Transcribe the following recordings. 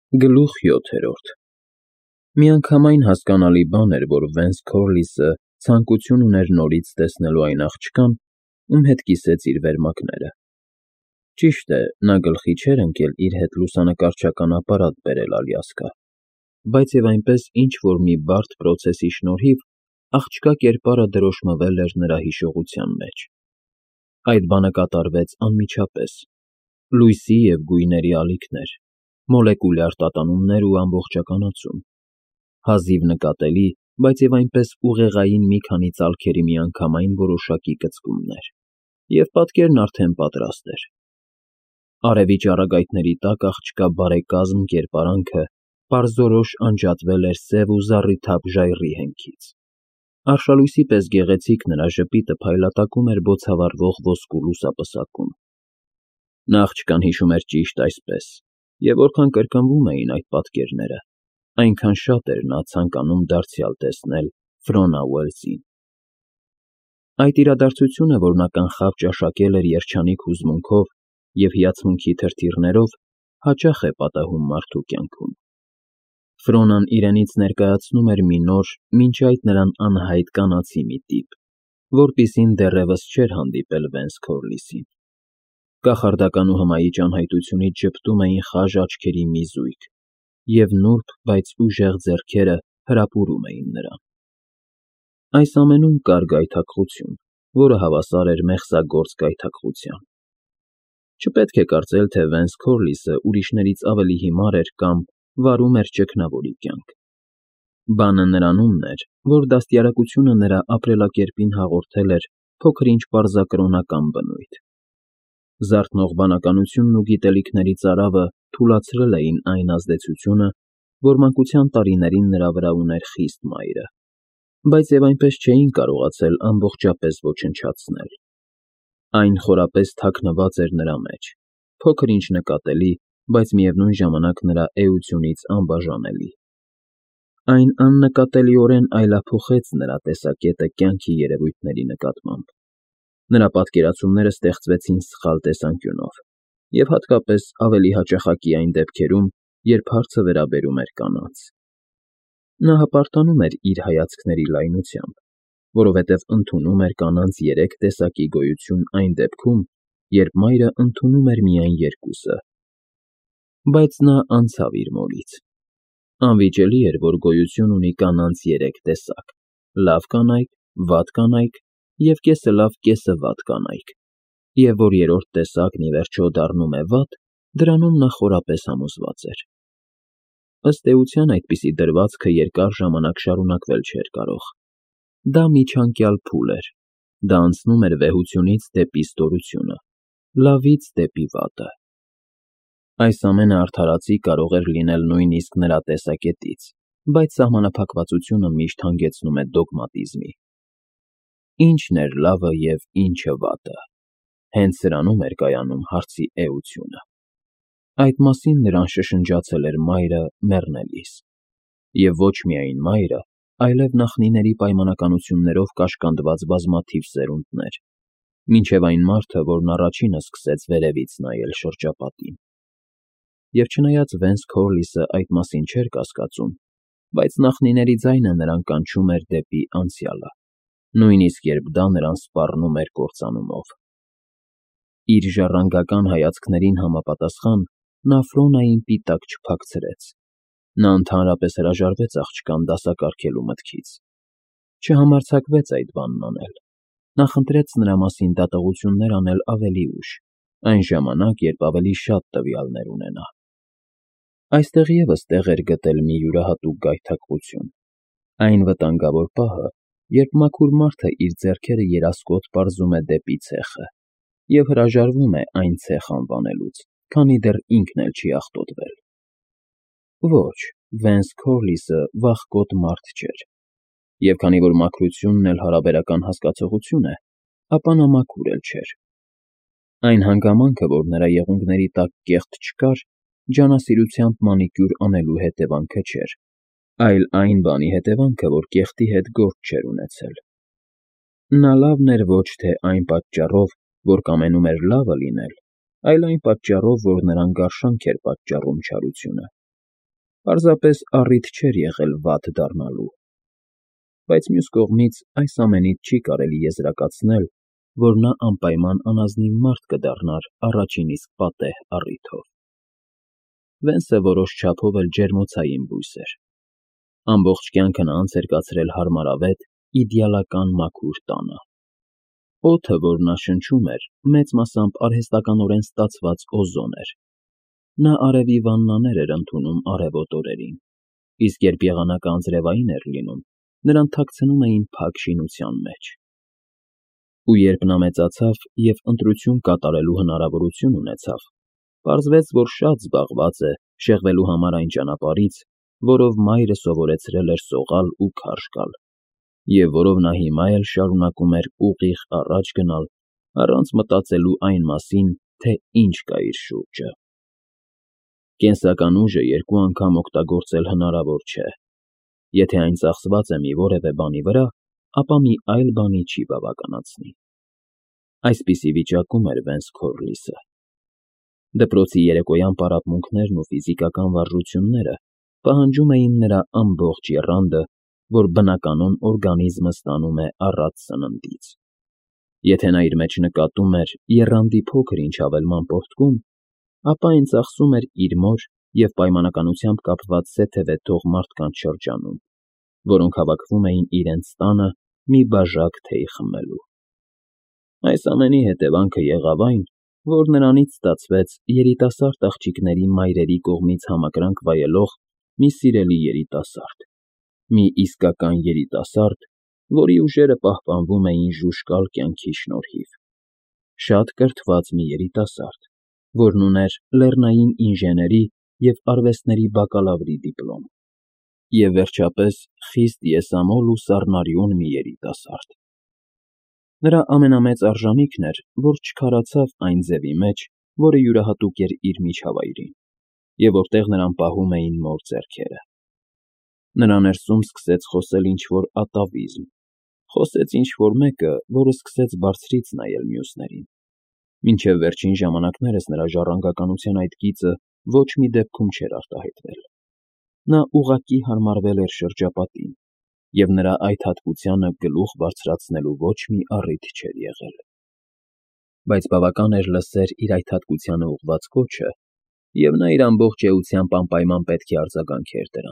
Գլուխ 7-րդ Միանգամայն հասկանալի բան էր, որ Վենս Քորլիսը ցանկություն ուներ նորից տեսնելու այն աղջկան, ում հետ կիսեց իր վերմակները։ Ճիշտ է, նա գլխի չէր ընկել իր հետ լուսանկարչական ապարատ բերել Ալյասկա, բայց և այնպես ինչ-որ մի բարդ պրոցեսի շնորհիվ աղջկա կերպարը դրոշմվել էր նրա հիշողության մեջ։ Այդ բանը կատարվեց անմիջապես, լույսի և գույների ալիքներ, մոլեկուլյար տատանումներ ու ամբողջականացում, հազիվ նկատելի, բայց և այնպես ուղեղային մի քանի ծալքերի միանգամայն որոշակի կծկումներ, և պատկերն արդեն պատրաստ էր։ Արևի ճառագայթների տակ աղջկա բարեկազմ կերպարանքը պարզորոշ անջատվել էր սև ու զառիթափ ժայռի հենքից։ Արշալույսի պես գեղեցիկ նրա ժպիտը փայլատակում էր բոցավառվող ոսկու լուսապսակում։ Նա աղջկան հիշում էր ճիշտ այսպես, և որքան կրկնվում էին այդ պատկերները, այնքան շատ էր նա ցանկանում դարձյալ տեսնել Ֆիոնա Ուելսին։ Այդ իրադարձությունը, որ նա կանխավ ճաշակել էր երջանիկ հուզմունքով և հիացմունքի թրթիռներով, հաճախ է պատահում մարդու կյանքում։ Ֆիոնան իրենից ներկայացնում էր մի նոր, մինչ այդ նրան անհայտ կանացի մի տիպ, որպիսին դեռևս չէր հանդիպել Վենս Քորլիսին։ Կախարդական ու հմայիչ անհայտությունից ժպտում էին խաժ աչքերի մի զույգ, և նուրբ, բայց ուժեղ ձեռքերը հրապուրում էին նրան։ Այս ամենում կար գայթակղություն, որը հավասար էր մեղսագործ գայթակղության։ Չպետք է կարծել, թե Վենս Քորլիսը ուրիշներից ավելի հիմար էր կամ վարում էր ճգնավորի կյանք։ Բանը նրանումն էր, որ դաստիարակությունը նրա ապրելակերպին հաղորդել էր փոքր-ինչ պարզակրոնական բնույթ։ Զարթնող բանականությունն ու գիտելիքների ծարավը թուլացրել էին այն ազդեցությունը, որ մանկության տարիներին նրա վրա ուներ խիստ մայրը, բայց և այնպես չէին կարողացել ամբողջապես ոչնչացնել։ Այն խորապես թաքնված էր նրա մեջ, փոքր-ինչ նկատելի, բայց միևնույն ժամանակ նրա էությունից անբաժանելի։ Այն աննկատելիորեն այլափոխեց նրա տեսակետը կյանքի երևույթների նկատմամբ։ Նրա պատկերացումները ստեղծվեցին սխալ տեսանկյունով, և հատկապես ավելի հաճախակի այն դեպքերում, երբ հարցը վերաբերում էր կանանց։ Նա հպարտանում էր իր հայացքների լայնությամբ, որովհետև ընդունում էր կանանց երեք տեսակի գոյություն այն դեպքում, երբ մայրը ընդունում էր միայն երկուսը։ Բայց նա անցավ իր մորից։ Անվիճելի էր, որ գոյություն ունի կանանց երեք տեսակ՝ լավ կանայք, վատ կանայք և կեսը լավ, կեսը վատ կանայք, և որ երրորդ տեսակն ի վերջո դառնում է վատ, դրանում նա խորապես համոզված էր։ Ըստ էության այդպիսի դրվածքը երկար ժամանակ շարունակվել չէր կարող։ Դա միջանկյալ փուլ էր, դա անցնում էր վեհությունից դեպի ստորությունը, լավից դեպի վատը։ Այս ամենը արդարացի կարող էր լինել նույնիսկ նրա տեսակետից, բայց սահմանափակվածությունը միշտ հանգեցնում է դոգմատիզմի։ Ի՞նչն էր լավը և ի՞նչը վատը։ Հենց սրանում էր կայանում հարցի էությունը։ Այդ մասին նրան շշնջացել էր մայրը մեռնելիս։ Եվ ոչ միայն մայրը, այլև նախնիների պայմանականություններով կաշկանդված բազմաթիվ սերունդներ, մինչև այն մարդը, որն առաջինը սկսեց վերևից նայել շրջապատին։ Եվ չնայած Վենս Քորլիսը այդ մասին չէր կասկածում, բայց նախնիների ձայնը նրան կանչում էր դեպի անցյալը, նույնիսկ երբ դա նրան սպառնում էր կործանումով։ Իր ժառանգական հայացքներին համապատասխան նա Ֆիոնային պիտակ չփակցրեց։ Նա ընդհանրապես հրաժարվեց աղջկան դասակարգելու մտքից։ Չհամարձակվեց այդ բանն անել։ Նա խնդրեց նրա մասին դատողություններ անել ավելի ուշ, այն ժամանակ, երբ ավելի շատ տվյալներ ունենա։ Այստեղ ևս տեղ էր գտել մի յուրահատուկ գայթակղություն։ Այն վտանգավոր պահը, երբ մաքուր մարդը իր ձեռքերը երասկոտ պարզում է դեպի ցեխը և հրաժարվում է այն ցեխ անվանելուց, քանի դեռ ինքն էլ չի աղտոտվել։ Ոչ, Վենս Քորլիսը վախկոտ մարդ չէր, և քանի որ մաքրությունն էլ հարաբերական հասկացողություն է, ապա նա մաքուր էլ չէր։ Այն հանգամանքը, որ նրա եղունգների տակ կեղտ չկար, ջանասիրությամբ մանիկյուր անելու հետևանքը չէր, այլ այն բանի հետևանքը, որ կեղտի հետ գործ չէր ունեցել։ Նա լավն էր ոչ թե այն պատճառով, որ կամենում էր լավը լինել, այլ այն պատճառով, որ նրան գարշանք էր պատճառում չարությունը։ Պարզապես առիթ չէր եղել վատ դառնալու։ Բայց մյուս կողմից այս ամենից չի կարելի եզրակացնել, որ նա անպայման անազնիվ մարդ կդառնար առաջին իսկ պատեհ առիթով։ Վենսը որոշ չափով էլ ջերմոցային բույս էր։ Ամբողջ կյանքը նա անց էր կացրել հարմարավետ, իդեալական մաքուր տանը։ Օդը, որ նա շնչում էր, մեծ մասամբ արհեստականորեն ստացված օզոն էր։ Նա արևի վաննաներ էր ընդունում արևոտ օրերին, իսկ երբ եղանակը անձրևային էր լինում, նրան թաքցնում էին փակ շինության մեջ։ Ու երբ նա մեծացավ և ընտրություն կատարելու հնարավորություն ունեցավ, պարզվեց, որ շատ զբաղված է շեղվելու համար այն ճանապարհից, որով մայրը սովորեցրել էր սողալ ու քարշ գալ, և որով նա հիմա էլ շարունակում էր ուղիղ առաջ գնալ, առանց մտածելու այն մասին, թե ինչ կա իր շուրջը։ Կենսական ուժը երկու անգամ օգտագործել հնարավոր չէ։ Եթե այն ծախսված է մի որևէ բանի վրա, ապա մի այլ բանի չի բավականացնի։ Այսպիսի վիճակում էր Վենս Քորլիսը։ Դպրոցի երեկոյան պարապմունքներն ու ֆիզիկական վարժությունները պահանջում էին նրա ամբողջ եռանդը, որ բնականոն օրգանիզմը ստանում է առատ սննդից։ Եթե նա իր մեջ նկատում էր եռանդի փոքր-ինչ հավելման պոռթկում, ապա այն ծախսում էր իր մոր և պայմանականությամբ կապված սեթևեթող մարդկանց շրջանում, որոնք հավաքվում էին իրենց տանը մի բաժակ թեյ խմելու։ Այս ամենի հետևանքը եղավ այն, որ նրանից ստացվեց երիտասարդ աղջիկների մայրերի կողմից համակրանք վայելող մի սիրելի երիտասարդ, մի իսկական երիտասարդ, որի ուժերը պահպանվում էին ժուժկալ կյանքի շնորհիվ, շատ կրթված մի երիտասարդ, որն ուներ լեռնային ինժեների և արվեստների բակալավրի դիպլոմ, և վերջապես խիստ եսամոլ ու սառնարյուն մի երիտասարդ։ Նրա ամենամեծ արժանիքն էր, որ չքարացավ այն ձևի մեջ, որը յուրահատուկ էր իր միջավայրին, և որտեղ նրան պահում էին մոր ձեռքերը։ Նրա ներսում սկսեց խոսել ինչ-որ ատավիզմ, խոսեց ինչ-որ մեկը, որը սկսեց բարձրից նայել մյուսներին։ Մինչև վերջին ժամանակներս նրա ժառանգականության այդ գիծը ոչ մի դեպքում չէր արտահայտվել։ Նա ուղղակի հարմարվել էր շրջապատին, և նրա այդ հատկությանը գլուխ բարձրացնելու ոչ մի առիթ չէր եղել։ Բայց բավական էր լսեր իր այդ հատկությանը ուղղված կոչը, և նա իր ամբողջ էությամբ անպայման պետք է արձագանքեր դրան։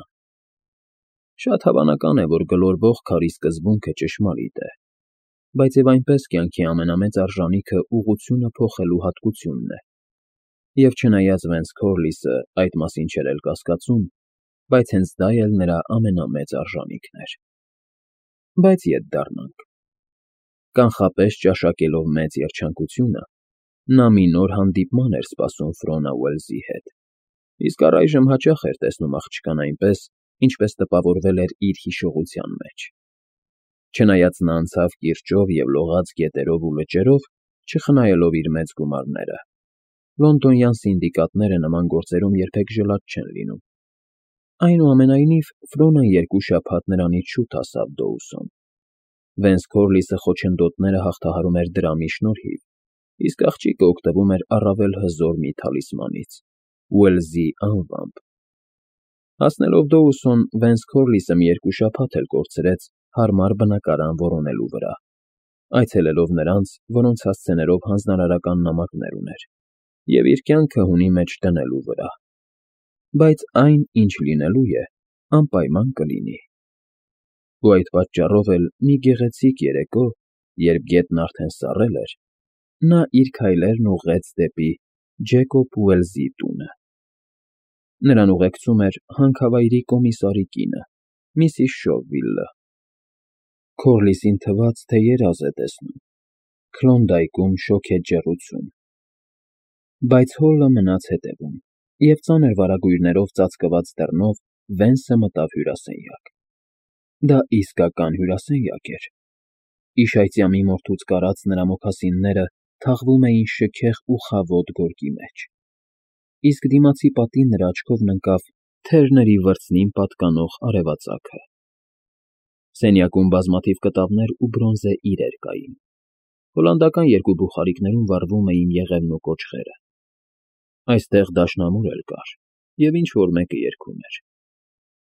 Շատ հավանական է, որ գլորվող քարի սկզբունքը ճշմարիտ է, բայց և այնպես կյանքի ամենամեծ արժանիքը ուղղությունը փոխելու հատկությունն է։ Եվ չնայած Վենս Քորլիսը այդ մասին չէր էլ կասկածում, բայց հենց դա էլ նրա ամենամեծ արժանիքն էր։ Բայց ետ դառնանք։ Կանխապես ճաշակելով մեծ երջանկությունը, նա մի նոր հանդիպման էր սպասում Ֆիոնա Ուելսի հետ, իսկ առայժմ հաճախ էր տեսնում աղջկան այնպես, ինչպես տպավորվել էր իր հիշողության մեջ։ Չնայած նա անցավ կիրճով և լողաց գետերով ու լճերով, չխնայելով իր մեծ գումարները, լոնդոնյան սինդիկատները նման գործերում երբեք ժլատ չեն լինում։ Այնուամենայնիվ, Ֆիոնան երկու շաբաթ նրանից շուտ հասավ Դոուսոն։ Վենս Քորլիսը խոչընդոտները հաղթահարում էր դրամի շնորհիվ, իսկ աղջիկը օգտվում էր առավել հզոր մի թալիսմանից՝ Ուելսի անվամբ։ Հասնելով Դոուսոն, Վենս Քորլիսը մի երկու շաբաթ էլ կորցրեց հարմար բնակարան որոնելու վրա, այցելելով նրանց, որոնց հասցեներով հանձնարարական նամակներ ուներ, և իր կյանքը հունի մեջ դնելու վրա։ Բայց այն, ինչ լինելու է, անպայման կլինի։ Ու այդ պատճառով էլ մի գեղեցիկ երեկո, երբ գետն արդեն սառել էր, նա իր քայլերն ուղղեց դեպի Ջեկոբ Ուելսի տունը։ Նրան ուղեկցում էր հանքավայրի կոմիսարի կինը, Միսիս Շովվիլը։ Քորլիսին թվաց, թե երազ է տեսնում, Քլոնդայքում շոգետ ջեռուցում։ Բայց Հոլը մնաց հետևում, և ծանր վարագույրներով ծածկված դռնով Վենսը մտավ հյուրասենյակ։ Դա իսկական հյուրասենյակ էր։ Իշայծյա մի մարդուց կարած նրա մոքասինները թաղվում էին շքեղ ու խավոտ գորգի մեջ, իսկ դիմացի պատին նրա աչքովն ընկավ թերների վրձնին պատկանող արևածագը։ Սենյակում բազմաթիվ կտավներ ու բրոնզե իրեր կային։ Հոլանդական երկու բուխարիկներում վառվում էին եղևն ու կոճղերը։ Այստեղ դաշնամուր էլ կար, և ինչ֊որ մեկը երգում էր։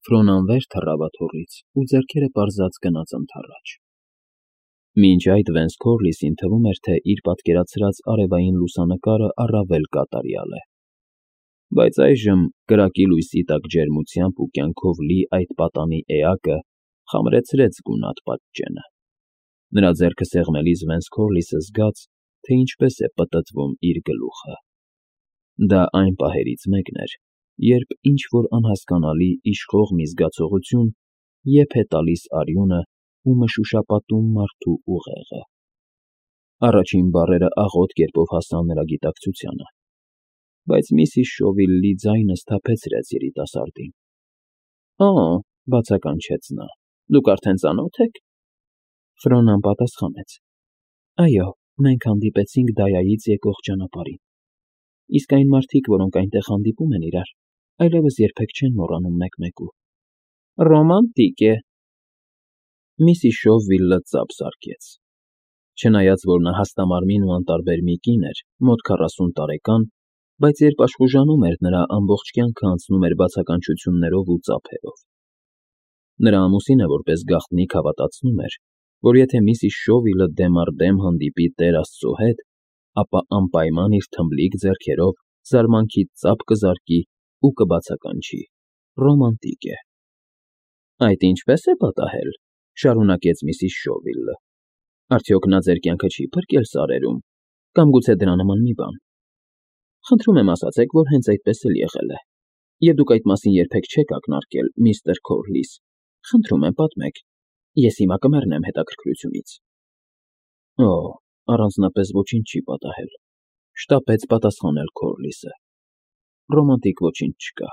Ֆրոնան վեր թռավ աթոռից ու ձեռքերը պարզած գնաց ընդառաջ։ Մինչ այդ Վենս Քորլիսին թվում էր, թե իր պատկերացրած արևային լուսանկարը առավել կատարյալ է։ Բայց այժմ կրակի լույսի տակ ջերմությամբ ու կյանքով լի այդ պատանի էակը խամրեցրեց գունատ պատճենը։ Նրա ձեռքը սեղմելիս Վենս Քորլիսը զգաց, թե ինչպես է պտտվում իր գլուխը։ Դա այն պահերից մեկն էր, երբ ինչ-որ անհասկանալի իշխող մի զգացողություն եփ է տալիս արյունը ու մշուշապատում մարդու ուղեղը։ Առաջին բառերը աղոտ կերպով հասան նրա գիտակցությանը, բայց միսիս Շովիլլի ձայնը սթափեցրեց երիտասարդին։ «Օ», բացականչեց նա, «դուք արդեն ծանոթ եք»։ Ֆրոնան պատասխանեց. «Այո, մենք հանդիպեցինք Դայայից եկող ճանապարհին։ Իսկ այն մարդիկ, որոնք այնտեղ հանդիպում են իրար, այլևս երբեք չեն մոռանում մեկ֊մեկու»։ «Ռոմանտիկ է»։ Միսիս Շովվիլլը ծափ զարկեց։ Չնայած որ նա հաստամարմին ու անտարբեր մի կին էր, մոտ 40 տարեկան, բայց երբ աշխուժանում էր, նրա ամբողջ կյանքը անցնում էր բացականչություններով ու ծափերով։ Նրա ամուսինը որպես գաղտնիք հավատացնում էր, որ եթե միսիս Շովիլը դեմ առ դեմ հանդիպի Տեր Աստծո հետ, ապա անպայման իր թմբլիկ ձեռքերով զարմանքից ծափ կզարկի ու կբացականչի. ռոմանտիկ է։ «Այդ ինչպես է պատահել», շարունակեց միսիս Շովիլը։ «Արդյոք նա ձեր կյանքը չի փրկել սարերում, կամ գուցե դրա նման մի բան։ Խնդրում եմ ասացեք, որ հենց այդպես էլ եղել է, և դուք այդ մասին երբեք չեք ակնարկել, միստր Քորլիս։ Խնդրում եմ, պատմեք, ես հիմա կմեռնեմ հետաքրքրությունից»։ «Օ, առանձնապես ոչինչ չի պատահել», շտապեց պատասխանել Քորլիսը։ «Ռոմանտիկ ոչինչ չկա։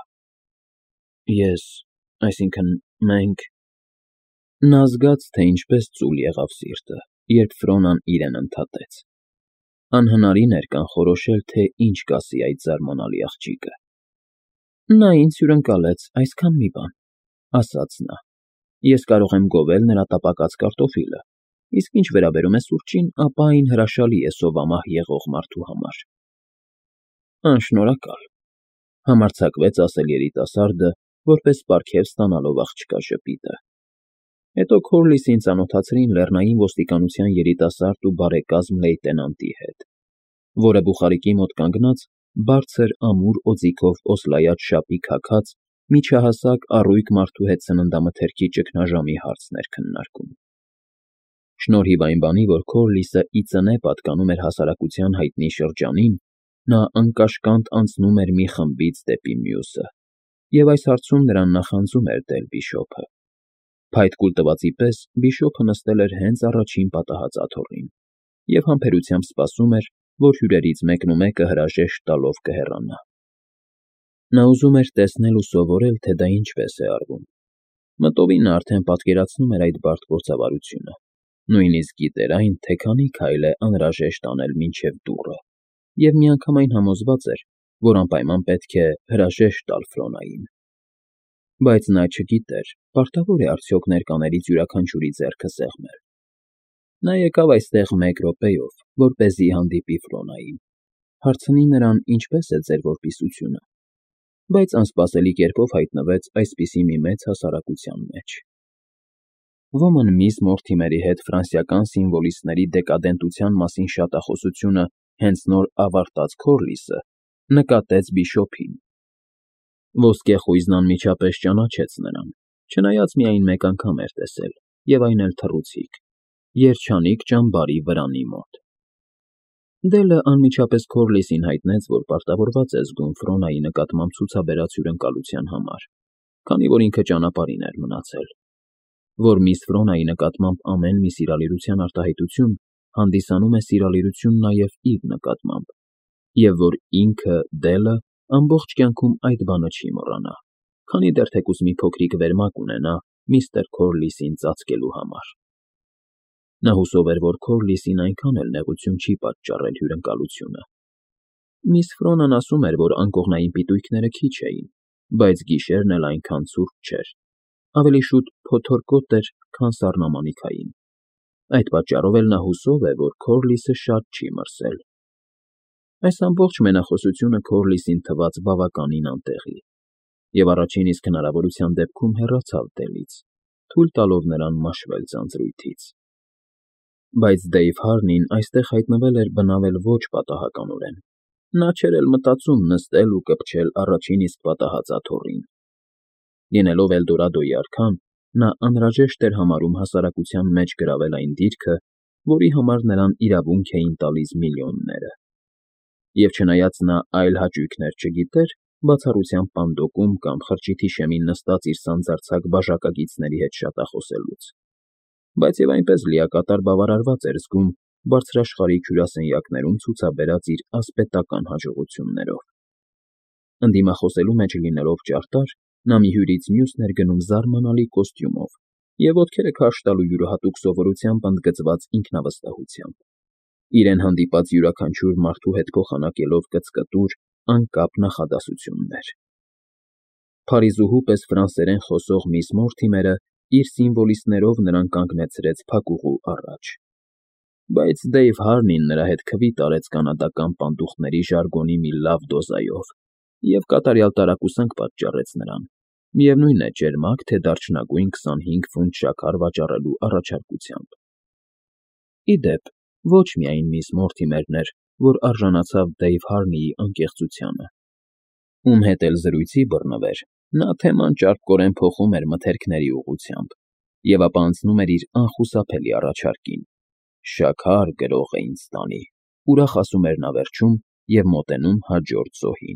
Այսինքն, մենք…» Նա զգաց, թե ինչպես ծուլ եղավ սիրտը, երբ Ֆրոնան իրեն ընդհատեց։ Անհնարին էր կանխորոշել, թե ինչ կասի այդ զարմանալի աղջիկը։ «Նա ինձ հյուրընկալեց այսքան մի բան», ասաց նա։ «Ես կարող եմ գովել նրա տապակած կարտոֆիլը, իսկ ինչ վերաբերում է սուրճին, ապա այն հրաշալի է սովամահ եղող մարդու համար»։ «Անշնորհակալ», համարձակվեց ասել երիտասարդը, որպես պարգև ստանալով աղջկա ժպիտը։ Հետո Քորլիսին ծանոթացրին լեռնային ոստիկանության երիտասարդ ու բարեկազմ լեյտենանտի հետ, որը բուխարիկի մոտ կանգնած բարձր ամուր օձիքով օսլայած շապի քաքած միջահասակ առույգ մարդու հետ սննդամթերքի ճգնաժամի հարցն էր քննարկում։ Շնորհիվ այն բանի, որ Քորլիսը ի ծնե պատկանում էր հասարակության հայտնի շրջանին, նա անկաշկանդ անցնում էր մի խմբից դեպի մյուսը, և այս հարցում նրան նախանձում էր Դել Բիշոպը։ Փայտ կուլ տվածի պես Բիշոպը նստել էր հենց առաջին պատահած աթոռին և համբերությամբ սպասում էր, որ հյուրերից մեկն ու մեկը հրաժեշտ տալով կհեռանա։ Նա ուզում էր տեսնել ու սովորել, թե դա ինչպես է արվում։ Մտովին նա արդեն պատկերացնում էր այդ բարդ գործավարությունը, նույնիսկ գիտեր այն, թե քանի քայլ է անհրաժեշտ անել մինչև դուռը, և միանգամայն համոզված էր, որ անպայման պետք է հրաժեշտ տալ Ֆրոնային։ Բայց նա չգիտեր, պարտավոր է արդյոք ներկաներից յուրաքանչյուրի ձեռքը սեղմել։ Նա եկավ այստեղ մեկ րոպեով, որպեսզի հանդիպի Ֆրոնային, հարցնի նրան ինչպես է ձեր որպիսությունը, բայց անսպասելի կերպով հայտնվեց այսպիսի մի մեծ հասարակության մեջ։ Ոմն միս Մորթիմերի հետ ֆրանսիական սիմվոլիստների դեկադենտության մասին շատախոսությունը հենց նոր ավարտած Քորլիսը նկատեց Բիշոպին։ Ոսկե խույզն անմիջապես ճանաչեց նրան, չնայած միայն մեկ անգամ էր տեսել, և այն էլ թռուցիկ, երջանիկ ճամբարի վրանի մոտ։ Դելը անմիջապես Քորլիսին հայտնեց, որ պարտավորված է զգում Ֆրոնայի նկատմամբ ցուցաբերած հյուրընկալության համար, քանի որ ինքը ճանապարհին էր մնացել, որ միս Ֆրոնայի նկատմամբ ամեն մի սիրալիրության արտահայտություն հանդիսանում է սիրալիրություն նաև իր նկատմամբ, և որ ինքը՝ Դելը, ամբողջ կյանքում այդ բանը չի մոռանա, քանի դեռ թեկուզ մի փոքրիկ վերմակ ունենա միստր Քորլիսին ծածկելու համար։ Նա հուսով էր, որ Քորլիսին այնքան էլ նեղություն չի պատճառել հյուրընկալությունը։ Միս Ֆրոնան ասում էր, որ անկողնային պիտույքները քիչ էին, բայց գիշերն էլ այնքան ցուրտ չէր, ավելի շուտ փոթորկոտ էր, քան սառնամանիքային։ Այդ պատճառով էլ նա հուսով է, որ Քորլիսը շատ չի մրսել։ Այս ամբողջ մենախոսությունը Քորլիսին թվաց բավականին անտեղի։ Եվ առաջին իսկ հնարավորության դեպքում հեռացավ Դելից, թույլ տալով նրան մաշվել ձանձրույթից։ Բայց Դեյվ Հարնին այստեղ հայտնվել էր բնավել ոչ պատահականորեն։ Նա չէր էլ մտածում նստել ու կպչել առաջին իսկ պատահած աթոռին։ Լինելով Էլդորադոյի արքան, նա անհրաժեշտ էր համարում հասարակության մեջ գրավել այն դիրքը, որի համար նրան իրավունք էին տալիս միլիոնները։ Եվ չնայած նա այլ հաճույքներ չգիտեր, բացառությամբ պանդոկում կամ խրճիթի շեմին նստած իր սանձարձակ բաժակագիծների հետ շատախոսելուց, բայց և այնպես լիակատար բավարարված էր զգում բարձրաշխարհիկ հյուրասենյակներում ցուցաբերած իր ասպետական հաջողություններով։ Ընդդիմախոսելու մեջ լինելով ճարտար, նա մի հյուրից մյուսն էր գնում զարմանալի կոստյումով և ոտքերը քարշ տալու յուրահատուկ սովորությամբ ընդգծված ինքնավստահությամբ, իրեն հանդիպած յուրաքանչյուր մարդու հետ փոխանակելով կծկտուր, անկապ նախադասություններ։ Փարիզուհու պես ֆրանսերեն խոսող միս Մորթիմերը իր սիմվոլիստներով նրան կանգնեցրեց փակուղու առաջ։ Բայց Դեյվ Հարնին նրա հետ քվի տարեց կանադական պանդուխտների ժարգոնի մի լավ դոզայով և կատարյալ տարակուսանք պատճառեց նրան, միևնույն է ճերմակ, թե դարչնագույն 25 ֆունտ շաքար վաճառելու առաջարկությամբ։ Ի դեպ, ոչ միայն միս Մորթիմերն էր, որ արժանացավ Դեյվ Հարնիի անկեղծությանը, ում հետ էլ զրույցի բռնվեր, նա թեման ճարպկորեն փոխում էր մթերքների ուղղությամբ և ապա անցնում էր իր անխուսափելի առաջարկին. «Շաքար գրող է ինձ տանի», ուրախ ասում էր նա վերջում և մոտենում հաջորդ զոհին։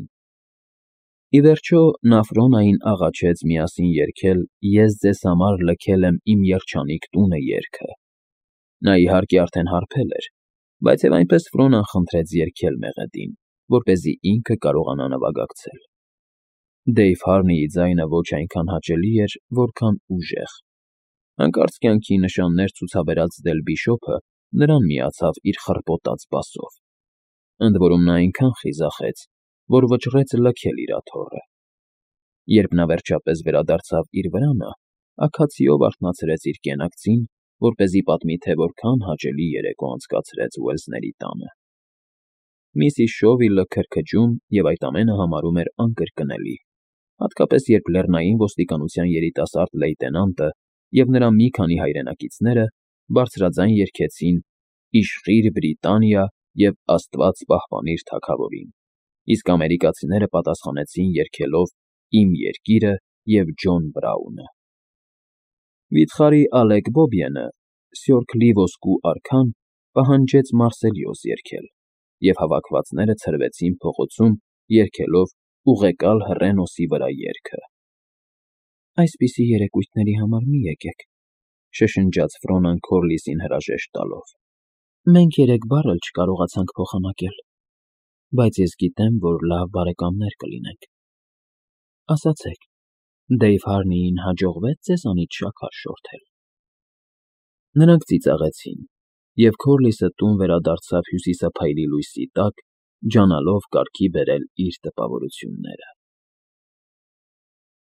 Ի վերջո, նա Ֆրոնային աղաչեց միասին երգել «Ես ձեզ համար լքել եմ իմ երջանիկ տունը» երգը։ Նա, իհարկե, արդեն հարբել էր, բայց և այնպես Ֆրոնան խնդրեց երգել մեղեդին, որպեսզի ինքը կարողանա նվագակցել։ Դեյվ Հարնիի ձայնը ոչ այնքան հաճելի էր, որքան ուժեղ։ Հանկարծ կյանքի նշաններ ցուցաբերած Դել Բիշոպը նրան միացավ իր խռպոտած բասով։ Ընդ որում նա այնքան խիզախեց, որ վճռեց լքել իր աթոռը։ Երբ նա վերջապես վերադարձավ իր վրանը, աքացիով արթնացրեց իր կենակցին, որպեսզի պատմի, թե որքան հաճելի երեկո անցկացրեց Ուելսների տանը։ Միսիս Շովիլը քրքջում և այդ ամենը համարում էր անկրկնելի, հատկապես երբ լեռնային ոստիկանության երիտասարդ լեյտենանտը և նրա մի քանի հայրենակիցները բարձրաձայն երգեցին «Իշխիր Բրիտանիա» և «Աստված պահպանիր թագավորին», իսկ ամերիկացիները պատասխանեցին երգելով «Իմ երկիրը» և «Ջոն Բրաունը»։ Վիթխարի Ալեկ Բոբյենը, Սյորքլի ոսկու արքան, պահանջեց Մարսելիոս երգել, և հավաքվածները ցրվեցին փողոցում երգելով ուղեկալ հռետոսի վրա երգը։ «Այսպիսի երեկույթների համար մի եկեք», շշնջաց Ֆրոնան Քորլիսին հրաժեշտ տալով։ «Մենք 3 բառ էլ չկարողացանք փոխանակել, բայց ես գիտեմ, որ լավ բարեկամներ կլինենք։ Ասացեք, Դեյվ Հարնիին հաջողվե՞ց ձեզանից շաքար շորթել»։ Նրանք ծիծաղեցին, և Քորլիսը տուն վերադարձավ հյուսիսափայլի լույսի տակ, ջանալով կարգի բերել իր տպավորությունները։